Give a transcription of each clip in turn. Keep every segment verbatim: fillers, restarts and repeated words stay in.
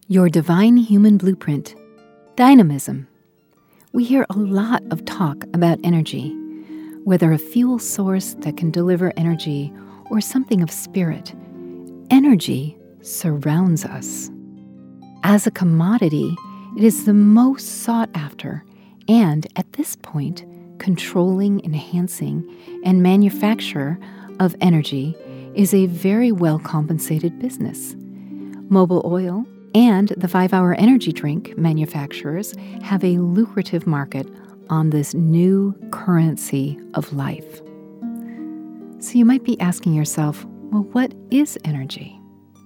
Your divine human blueprint. Dynamism. We hear a lot of talk about energy, whether a fuel source that can deliver energy or something of spirit. Energy surrounds us. As a commodity, it is the most sought after and, at this point, controlling, enhancing, and manufacturer of energy is a very well-compensated business. Mobil Oil and the five-hour energy drink manufacturers have a lucrative market on this new currency of life. So you might be asking yourself, well, what is energy?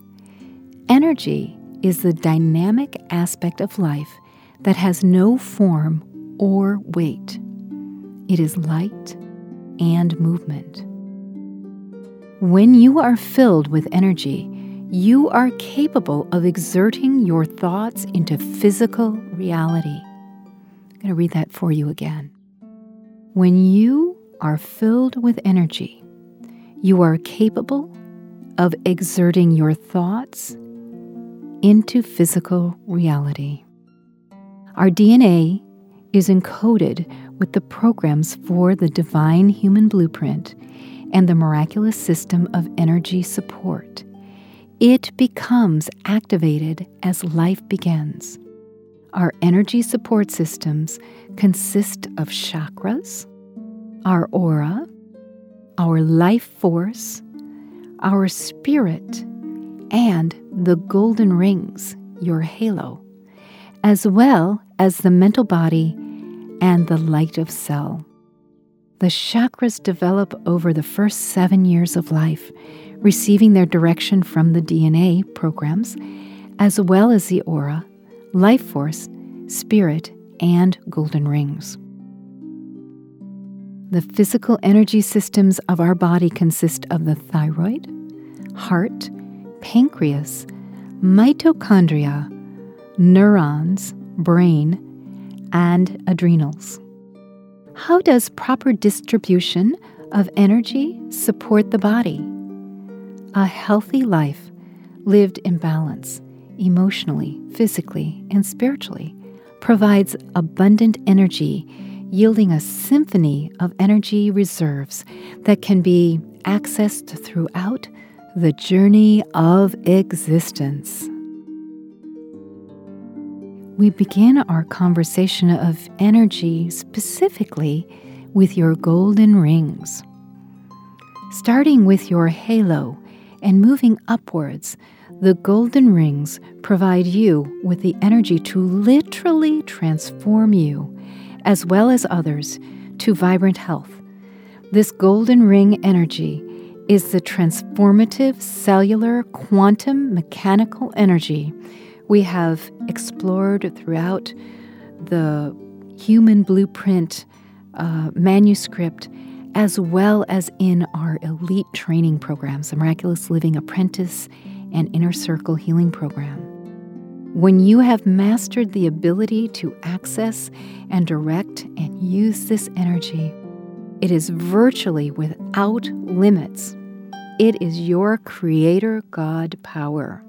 Energy is the dynamic aspect of life that has no form or weight. It is light and movement. When you are filled with energy, you are capable of exerting your thoughts into physical reality. I'm going to read that for you again. When you are filled with energy, you are capable of exerting your thoughts into physical reality. Our D N A is encoded with the programs for the divine human blueprint and the miraculous system of energy support. It becomes activated as life begins. Our energy support systems consist of chakras, our aura, our life force, our spirit, and the golden rings, your halo, as well as the mental body and the light of cell. The chakras develop over the first seven years of life, receiving their direction from the D N A programs, as well as the aura, life force, spirit, and golden rings. The physical energy systems of our body consist of the thyroid, heart, pancreas, mitochondria, neurons, brain, and adrenals. How does proper distribution of energy support the body? A healthy life, lived in balance, emotionally, physically, and spiritually, provides abundant energy, yielding a symphony of energy reserves that can be accessed throughout the journey of existence. We begin our conversation of energy specifically with your golden rings. Starting with your halo and moving upwards, the golden rings provide you with the energy to literally transform you, as well as others, to vibrant health. This golden ring energy is the transformative cellular quantum mechanical energy we have explored throughout the human blueprint uh, manuscript, as well as in our elite training programs, the Miraculous Living Apprentice and Inner Circle Healing Program. When you have mastered the ability to access and direct and use this energy, it is virtually without limits. It is your Creator God power.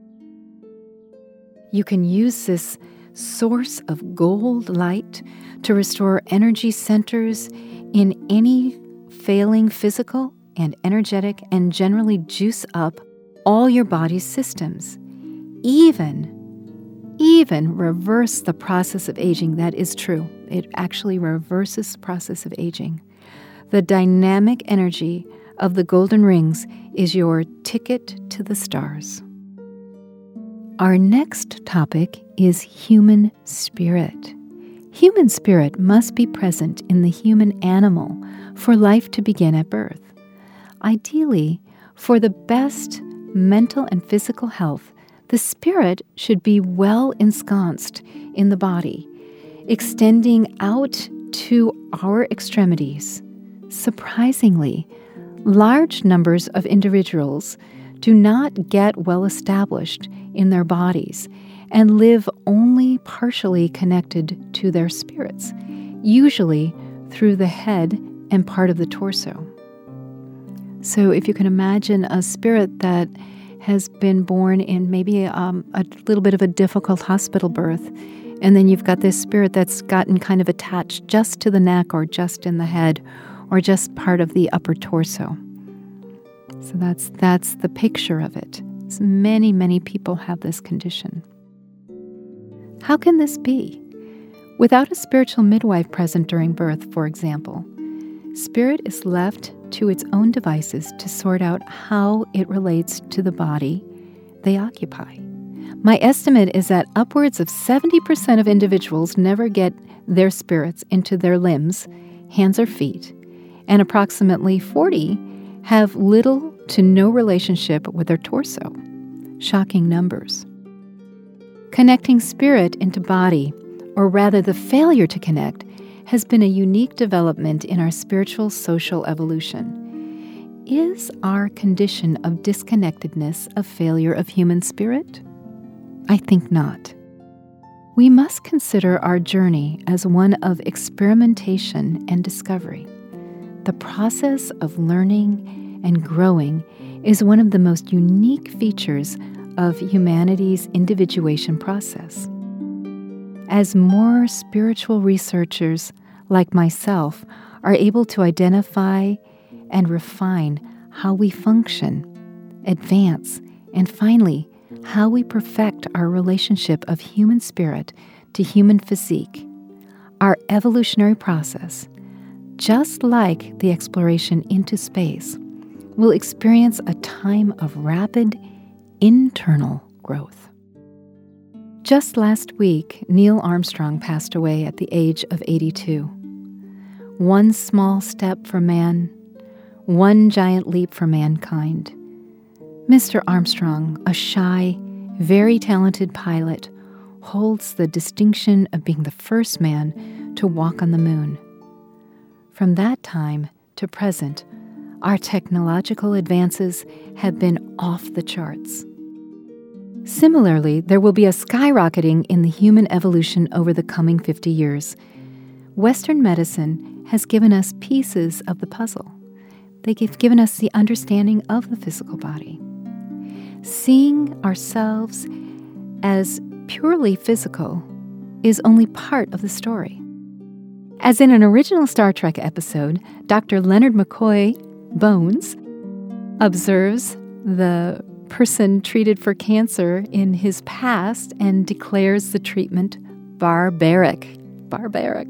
You can use this source of gold light to restore energy centers in any failing physical and energetic, and generally juice up all your body's systems. Even, even reverse the process of aging. That is true. It actually reverses the process of aging. The dynamic energy of the golden rings is your ticket to the stars. Our next topic is human spirit. Human spirit must be present in the human animal for life to begin at birth. Ideally, for the best mental and physical health, the spirit should be well ensconced in the body, extending out to our extremities. Surprisingly, large numbers of individuals do not get well established in their bodies and live only partially connected to their spirits, usually through the head and part of the torso. So if you can imagine a spirit that has been born in maybe um, a little bit of a difficult hospital birth, and then you've got this spirit that's gotten kind of attached just to the neck or just in the head or just part of the upper torso. So that's that's the picture of it. So many, many people have this condition. How can this be? Without a spiritual midwife present during birth, for example, spirit is left to its own devices to sort out how it relates to the body they occupy. My estimate is that upwards of seventy percent of individuals never get their spirits into their limbs, hands or feet, and approximately forty have little to no relationship with their torso. Shocking numbers. Connecting spirit into body, or rather the failure to connect, has been a unique development in our spiritual social evolution. Is our condition of disconnectedness a failure of human spirit? I think not. We must consider our journey as one of experimentation and discovery. The process of learning and growing is one of the most unique features of humanity's individuation process. As more spiritual researchers like myself are able to identify and refine how we function, advance, and finally, how we perfect our relationship of human spirit to human physique, our evolutionary process, just like the exploration into space, will experience a time of rapid internal growth. Just last week, Neil Armstrong passed away at the age of eighty-two. One small step for man, one giant leap for mankind. Mister Armstrong, a shy, very talented pilot, holds the distinction of being the first man to walk on the moon. From that time to present, our technological advances have been off the charts. Similarly, there will be a skyrocketing in the human evolution over the coming fifty years. Western medicine has given us pieces of the puzzle. They've given us the understanding of the physical body. Seeing ourselves as purely physical is only part of the story. As in an original Star Trek episode, Doctor Leonard McCoy, Bones, observes the person treated for cancer in his past and declares the treatment barbaric. Barbaric.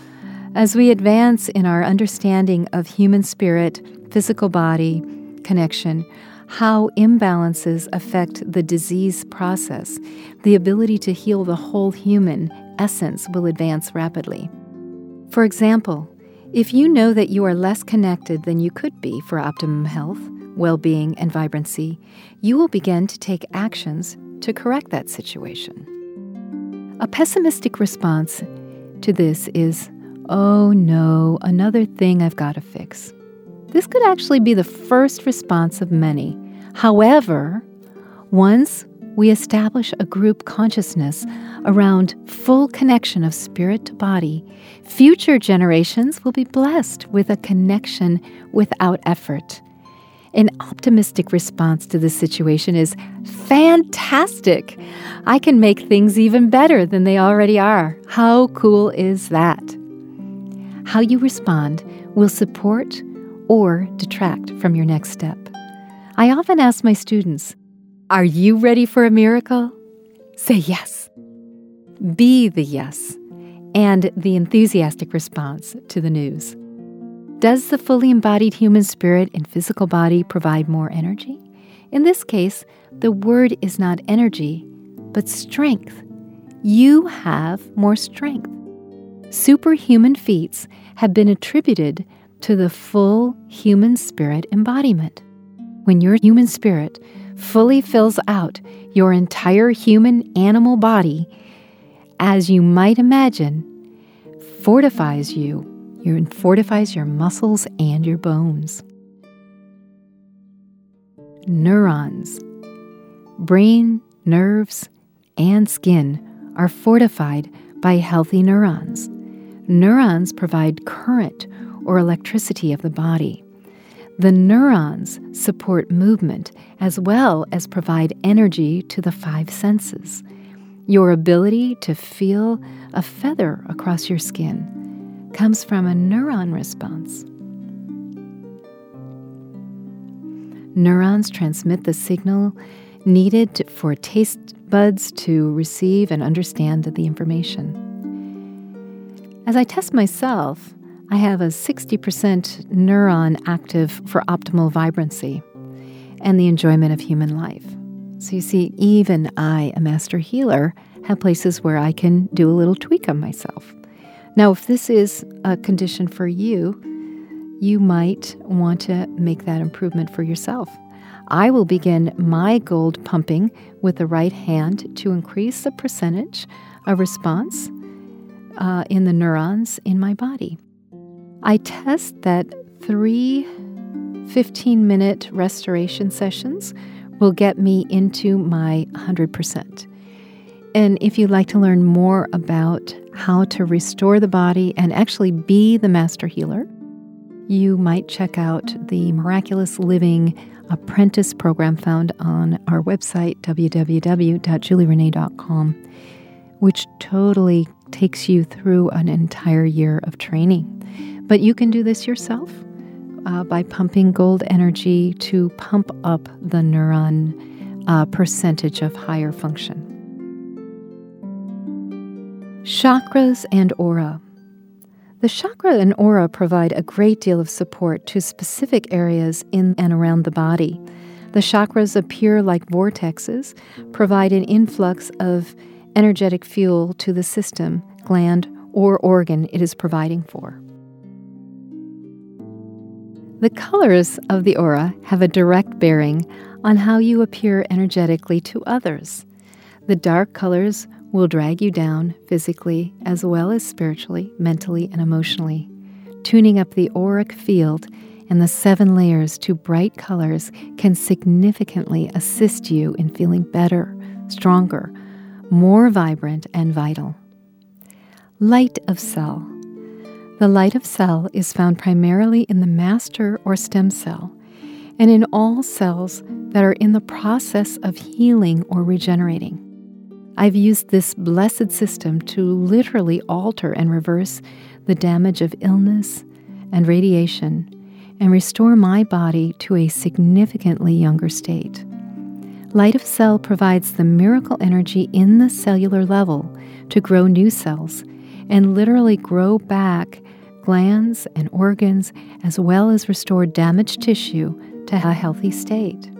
As we advance in our understanding of human spirit, physical body, connection, how imbalances affect the disease process, the ability to heal the whole human essence will advance rapidly. For example, if you know that you are less connected than you could be for optimum health, well-being, and vibrancy, you will begin to take actions to correct that situation. A pessimistic response to this is, oh no, another thing I've got to fix. This could actually be the first response of many. However, once we establish a group consciousness around full connection of spirit to body, future generations will be blessed with a connection without effort. An optimistic response to this situation is fantastic. I can make things even better than they already are. How cool is that? How you respond will support or detract from your next step. I often ask my students, are you ready for a miracle? Say yes. Be the yes and the enthusiastic response to the news. Does the fully embodied human spirit and physical body provide more energy? In this case, the word is not energy, but strength. You have more strength. Superhuman feats have been attributed to the full human spirit embodiment. When your human spirit fully fills out your entire human animal body, as you might imagine, fortifies you, it fortifies your muscles and your bones. Neurons, brain, nerves, and skin are fortified by healthy neurons. Neurons provide current or electricity of the body. The neurons support movement as well as provide energy to the five senses. Your ability to feel a feather across your skin comes from a neuron response. Neurons transmit the signal needed for taste buds to receive and understand the information. As I test myself, I have a sixty percent neuron active for optimal vibrancy and the enjoyment of human life. So you see, even I, a master healer, have places where I can do a little tweak on myself. Now, if this is a condition for you, you might want to make that improvement for yourself. I will begin my gold pumping with the right hand to increase the percentage of response uh, in the neurons in my body. I test that three fifteen-minute restoration sessions will get me into my one hundred percent. And if you'd like to learn more about how to restore the body and actually be the master healer, you might check out the Miraculous Living Apprentice program found on our website, w w w dot julie renee dot com, which totally takes you through an entire year of training. But you can do this yourself uh, by pumping gold energy to pump up the neuron uh, percentage of higher function. Chakras and aura. The chakra and aura provide a great deal of support to specific areas in and around the body. The chakras appear like vortexes, provide an influx of energetic fuel to the system, gland, or organ it is providing for. The colors of the aura have a direct bearing on how you appear energetically to others. The dark colors will drag you down physically as well as spiritually, mentally, and emotionally. Tuning up the auric field and the seven layers to bright colors can significantly assist you in feeling better, stronger, more vibrant, and vital. Light of cell. The light of cell is found primarily in the master or stem cell and in all cells that are in the process of healing or regenerating. I've used this blessed system to literally alter and reverse the damage of illness and radiation and restore my body to a significantly younger state. Light of cell provides the miracle energy in the cellular level to grow new cells and literally grow back glands and organs, as well as restore damaged tissue to a healthy state.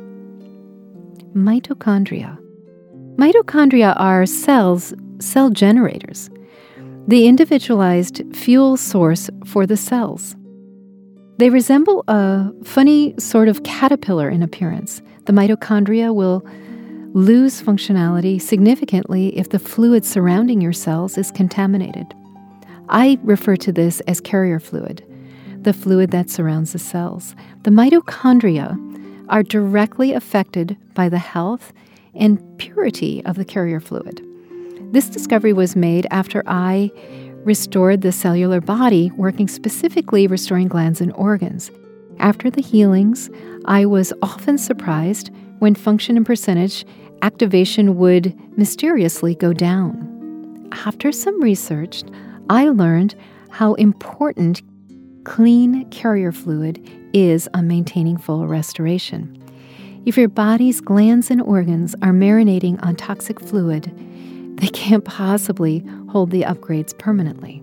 Mitochondria. Mitochondria are cells, cell generators, the individualized fuel source for the cells. They resemble a funny sort of caterpillar in appearance. The mitochondria will lose functionality significantly if the fluid surrounding your cells is contaminated. I refer to this as carrier fluid, the fluid that surrounds the cells. The mitochondria are directly affected by the health and purity of the carrier fluid. This discovery was made after I restored the cellular body, working specifically restoring glands and organs. After the healings, I was often surprised when function and percentage activation would mysteriously go down. After some research, I learned how important clean carrier fluid is on maintaining full restoration. If your body's glands and organs are marinating on toxic fluid, they can't possibly hold the upgrades permanently.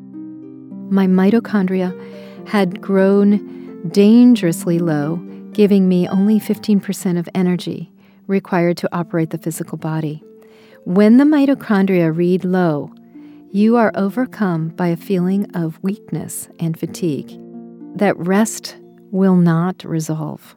My mitochondria had grown dangerously low, giving me only fifteen percent of energy required to operate the physical body. When the mitochondria read low, you are overcome by a feeling of weakness and fatigue that rest will not resolve.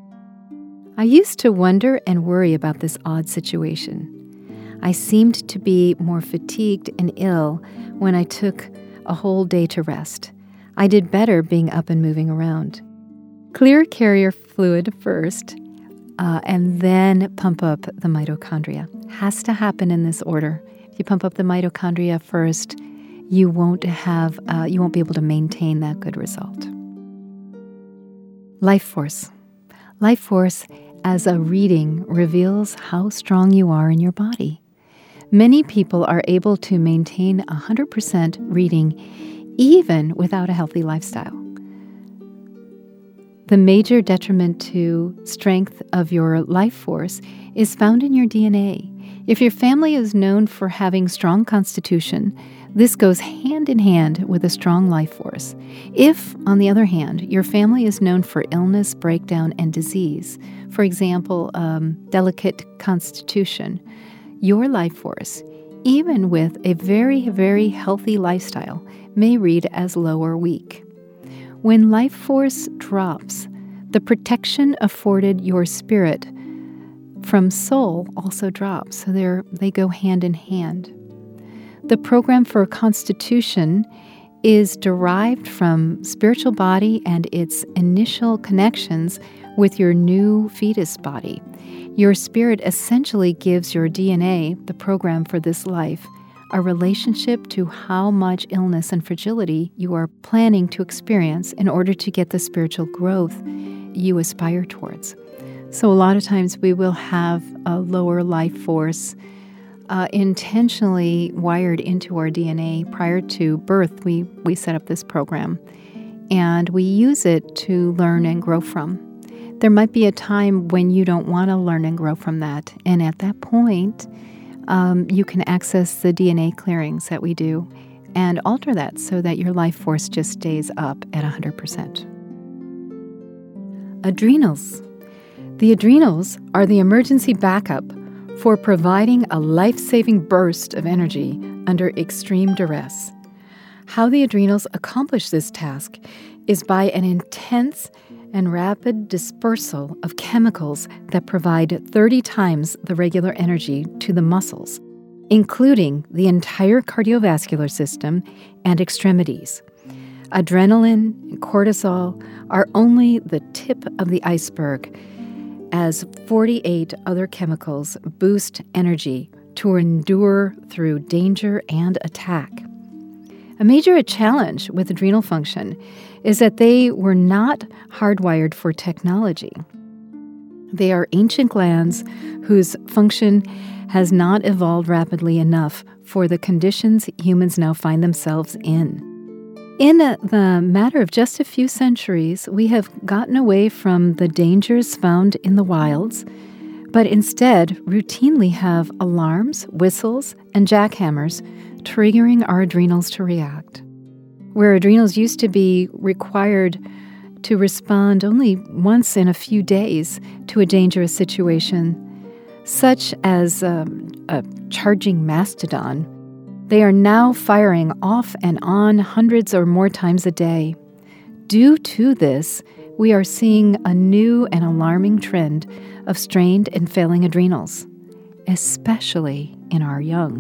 I used to wonder and worry about this odd situation. I seemed to be more fatigued and ill when I took a whole day to rest. I did better being up and moving around. Clear carrier fluid first, uh, and then pump up the mitochondria. Has to happen in this order. If you pump up the mitochondria first, you won't have, uh, you won't be able to maintain that good result. Life Force. Life Force as a reading reveals how strong you are in your body. Many people are able to maintain one hundred percent reading even without a healthy lifestyle. The major detriment to strength of your life force is found in your D N A. If your family is known for having strong constitution, this goes hand in hand with a strong life force. If, on the other hand, your family is known for illness, breakdown, and disease, for example, um, delicate constitution, your life force, even with a very, very healthy lifestyle, may read as low or weak. When life force drops, the protection afforded your spirit from soul also drops, so they're, they go hand in hand. The program for constitution is derived from spiritual body and its initial connections with your new fetus body. Your spirit essentially gives your D N A, the program for this life, a relationship to how much illness and fragility you are planning to experience in order to get the spiritual growth you aspire towards. So a lot of times we will have a lower life force uh, intentionally wired into our D N A. Prior to birth, we, we set up this program, and we use it to learn and grow from. There might be a time when you don't want to learn and grow from that, and at that point, um, you can access the D N A clearings that we do and alter that so that your life force just stays up at one hundred percent. Adrenals. The adrenals are the emergency backup for providing a life-saving burst of energy under extreme duress. How the adrenals accomplish this task is by an intense and rapid dispersal of chemicals that provide thirty times the regular energy to the muscles, including the entire cardiovascular system and extremities. Adrenaline and cortisol are only the tip of the iceberg, as forty-eight other chemicals boost energy to endure through danger and attack. A major challenge with adrenal function is that they were not hardwired for technology. They are ancient glands whose function has not evolved rapidly enough for the conditions humans now find themselves in. In the matter of just a few centuries, we have gotten away from the dangers found in the wilds, but instead routinely have alarms, whistles, and jackhammers triggering our adrenals to react. Where adrenals used to be required to respond only once in a few days to a dangerous situation, such as um, a charging mastodon, they are now firing off and on hundreds or more times a day. Due to this, we are seeing a new and alarming trend of strained and failing adrenals, especially in our young.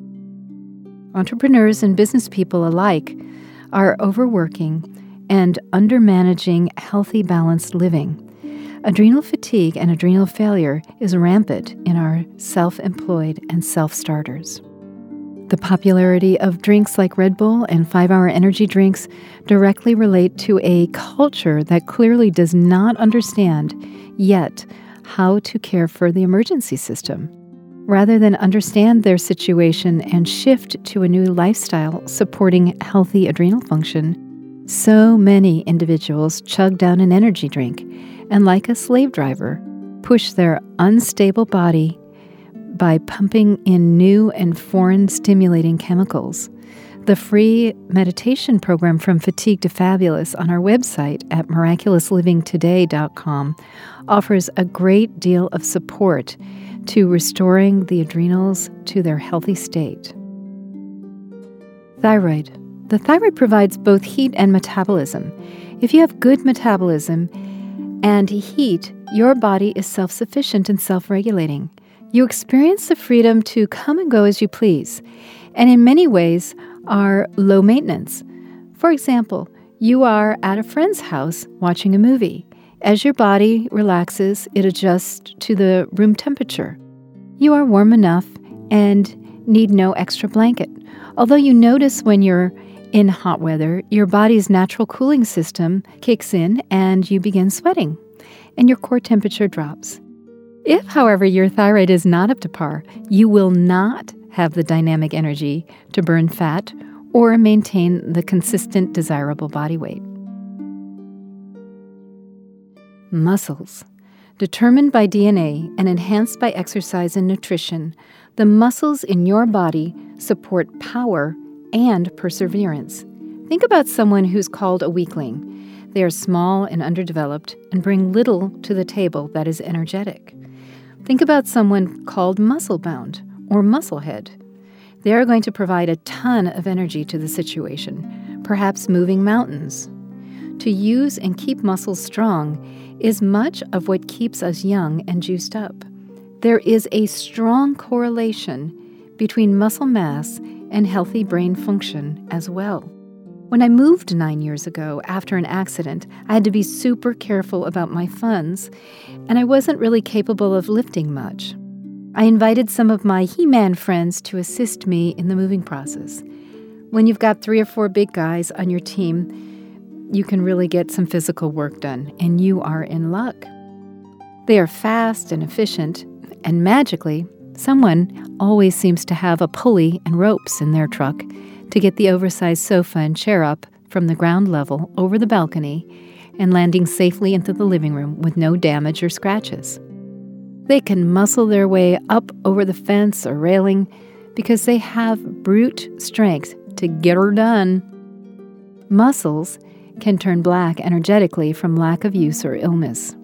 Entrepreneurs and business people alike are overworking and undermanaging healthy, balanced living. Adrenal fatigue and adrenal failure is rampant in our self-employed and self-starters. The popularity of drinks like Red Bull and five-hour energy drinks directly relate to a culture that clearly does not understand yet how to care for the emergency system. Rather than understand their situation and shift to a new lifestyle supporting healthy adrenal function, so many individuals chug down an energy drink and, like a slave driver, push their unstable body by pumping in new and foreign stimulating chemicals. The free meditation program From Fatigue to Fabulous on our website at miraculous living today dot com offers a great deal of support to restoring the adrenals to their healthy state. Thyroid. The thyroid provides both heat and metabolism. If you have good metabolism and heat, your body is self-sufficient and self-regulating. You experience the freedom to come and go as you please, and in many ways are low maintenance. For example, you are at a friend's house watching a movie. As your body relaxes, it adjusts to the room temperature. You are warm enough and need no extra blanket. Although you notice when you're In hot weather, your body's natural cooling system kicks in and you begin sweating, and your core temperature drops. If, however, your thyroid is not up to par, you will not have the dynamic energy to burn fat or maintain the consistent desirable body weight. Muscles. Determined by D N A and enhanced by exercise and nutrition, the muscles in your body support power and perseverance. Think about someone who's called a weakling. They are small and underdeveloped and bring little to the table that is energetic. Think about someone called muscle-bound or musclehead. They are going to provide a ton of energy to the situation, perhaps moving mountains. To use and keep muscles strong is much of what keeps us young and juiced up. There is a strong correlation between muscle mass and healthy brain function as well. When I moved nine years ago after an accident, I had to be super careful about my funds, and I wasn't really capable of lifting much. I invited some of my He-Man friends to assist me in the moving process. When you've got three or four big guys on your team, you can really get some physical work done, and you are in luck. They are fast and efficient, and magically, someone always seems to have a pulley and ropes in their truck to get the oversized sofa and chair up from the ground level over the balcony and landing safely into the living room with no damage or scratches. They can muscle their way up over the fence or railing because they have brute strength to get her done. Muscles can turn black energetically from lack of use or illness.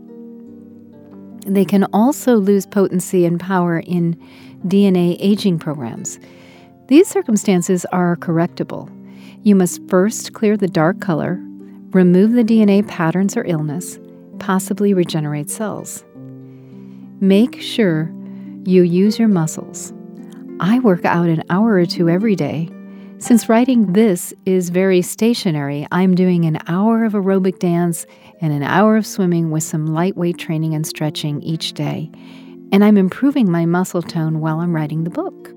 They can also lose potency and power in D N A aging programs. These circumstances are correctable. You must first clear the dark color, remove the D N A patterns or illness, possibly regenerate cells. Make sure you use your muscles. I work out an hour or two every day. Since writing this is very stationary, I'm doing an hour of aerobic dance and an hour of swimming with some lightweight training and stretching each day. And I'm improving my muscle tone while I'm writing the book.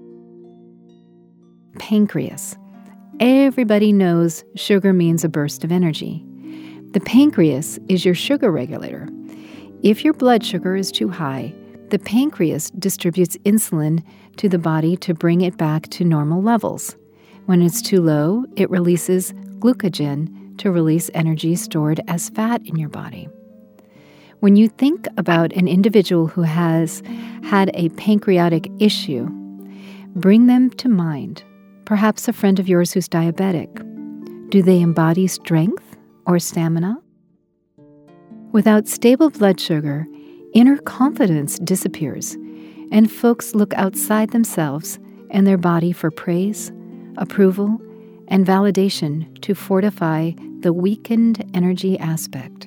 Pancreas. Everybody knows sugar means a burst of energy. The pancreas is your sugar regulator. If your blood sugar is too high, the pancreas distributes insulin to the body to bring it back to normal levels. When it's too low, it releases glucagon to release energy stored as fat in your body. When you think about an individual who has had a pancreatic issue, bring them to mind. Perhaps a friend of yours who's diabetic. Do they embody strength or stamina? Without stable blood sugar, inner confidence disappears, and folks look outside themselves and their body for praise, approval, and validation to fortify the weakened energy aspect.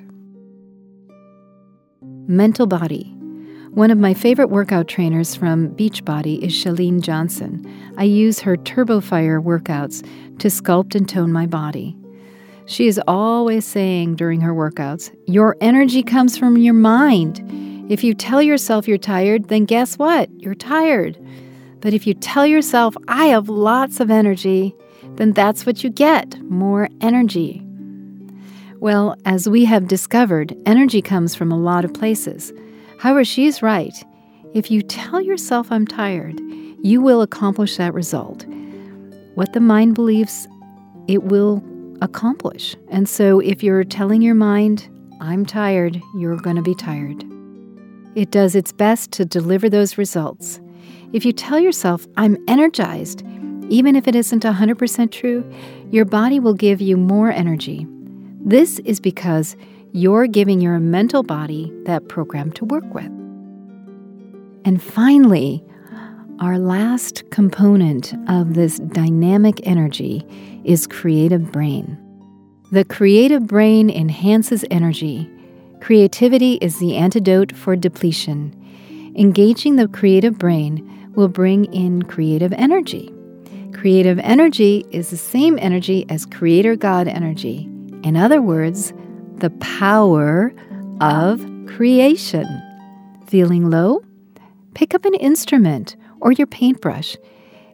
Mental body. One of my favorite workout trainers from Beachbody is Chalene Johnson. I use her TurboFire workouts to sculpt and tone my body. She is always saying during her workouts, your energy comes from your mind. If you tell yourself you're tired, then guess what? You're tired. But if you tell yourself, I have lots of energy, then that's what you get, more energy. Well, as we have discovered, energy comes from a lot of places. However, she's right. If you tell yourself I'm tired, you will accomplish that result. What the mind believes, it will accomplish. And so if you're telling your mind, I'm tired, you're going to be tired. It does its best to deliver those results. If you tell yourself, I'm energized, even if it isn't one hundred percent true, your body will give you more energy. This is because you're giving your mental body that program to work with. And finally, our last component of this dynamic energy is creative brain. The creative brain enhances energy. Creativity is the antidote for depletion. Engaging the creative brain will bring in creative energy. Creative energy is the same energy as Creator God energy. In other words, the power of creation. Feeling low? Pick up an instrument or your paintbrush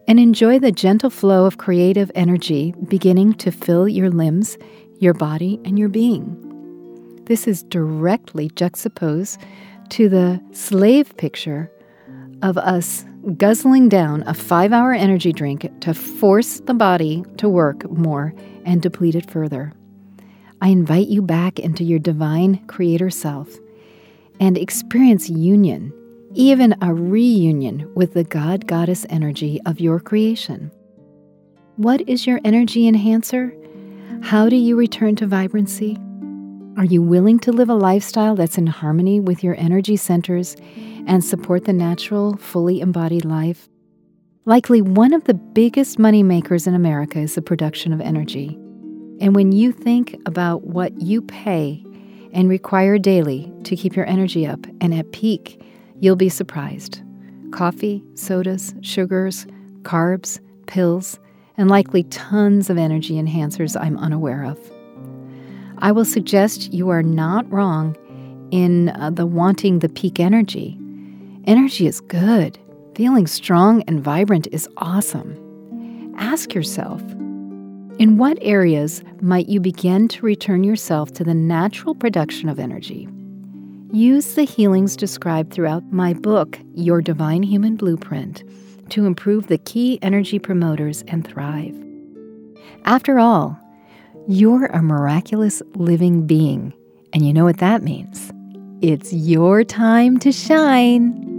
and enjoy the gentle flow of creative energy beginning to fill your limbs, your body, and your being. This is directly juxtaposed to the slave picture of us guzzling down a five-hour energy drink to force the body to work more and deplete it further. I invite you back into your divine creator self and experience union, even a reunion with the God-Goddess energy of your creation. What is your energy enhancer? How do you return to vibrancy? Are you willing to live a lifestyle that's in harmony with your energy centers and support the natural, fully embodied life? Likely one of the biggest money makers in America is the production of energy. And when you think about what you pay and require daily to keep your energy up and at peak, you'll be surprised. Coffee, sodas, sugars, carbs, pills, and likely tons of energy enhancers I'm unaware of. I will suggest you are not wrong in uh, the wanting the peak energy. Energy is good. Feeling strong and vibrant is awesome. Ask yourself, in what areas might you begin to return yourself to the natural production of energy? Use the healings described throughout my book, Your Divine Human Blueprint, to improve the key energy promoters and thrive. After all, you're a miraculous living being, and you know what that means. It's your time to shine.